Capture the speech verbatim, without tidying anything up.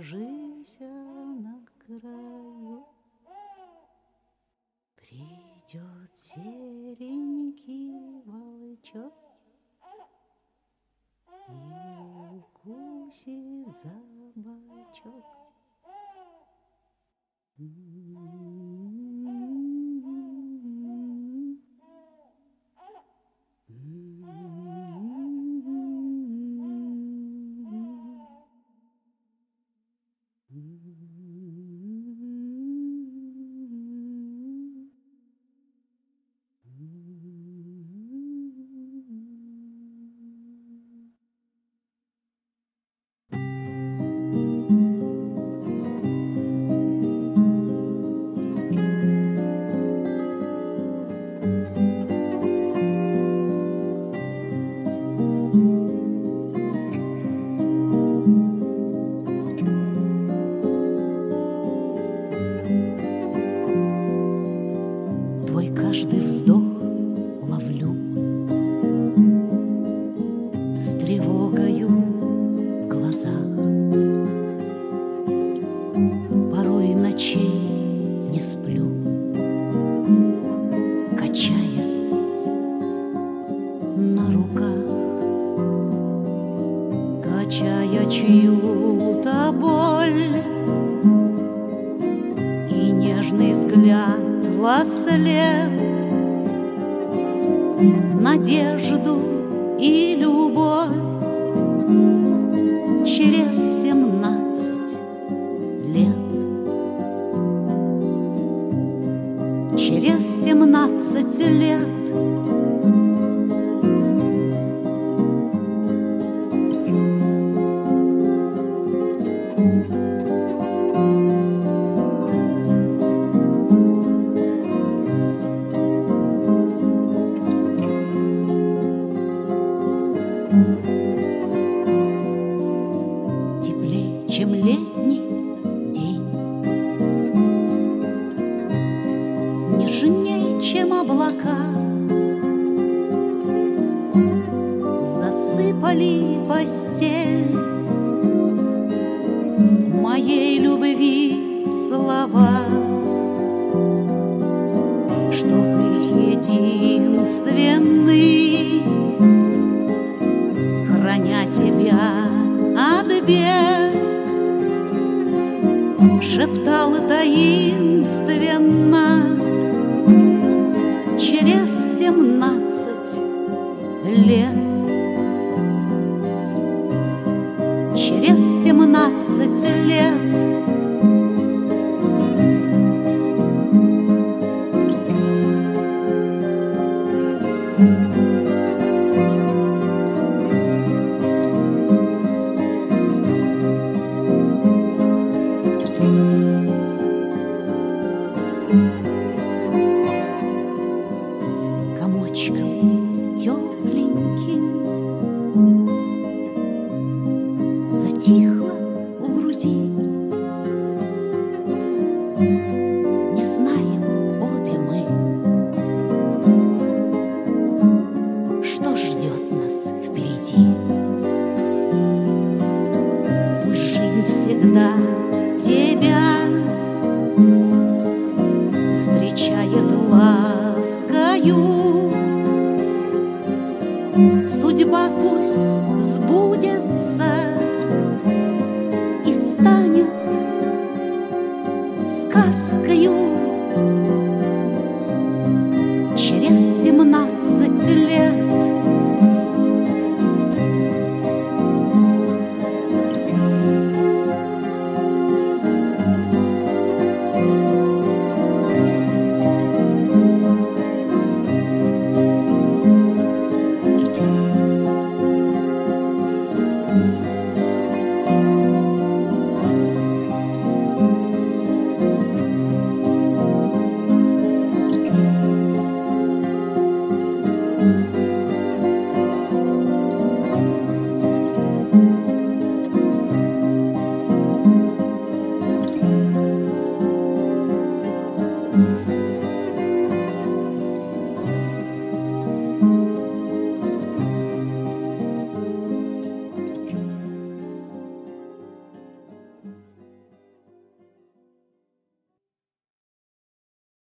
ложися на краю. Придет серенький волчок и укусит за бочок. Каждый вздох ловлю с тревогою в глазах. Порой ночей не сплю, качая на руках, качая чью-то боль и нежный взгляд вослед, надежду и любовь. Через семнадцать лет, через семнадцать лет теплее, чем летний день, нежней, чем облака, засыпали постель моей любви слова, чтобы единственный, храня тебя от бед, шептал таинственно через семнадцать лет. Через семнадцать лет комочком тепленьким затихло у груди. Не знаем обе мы, что ждет нас впереди. Пусть жизнь всегда тебя встречает ласкою, судьба пусть сбудется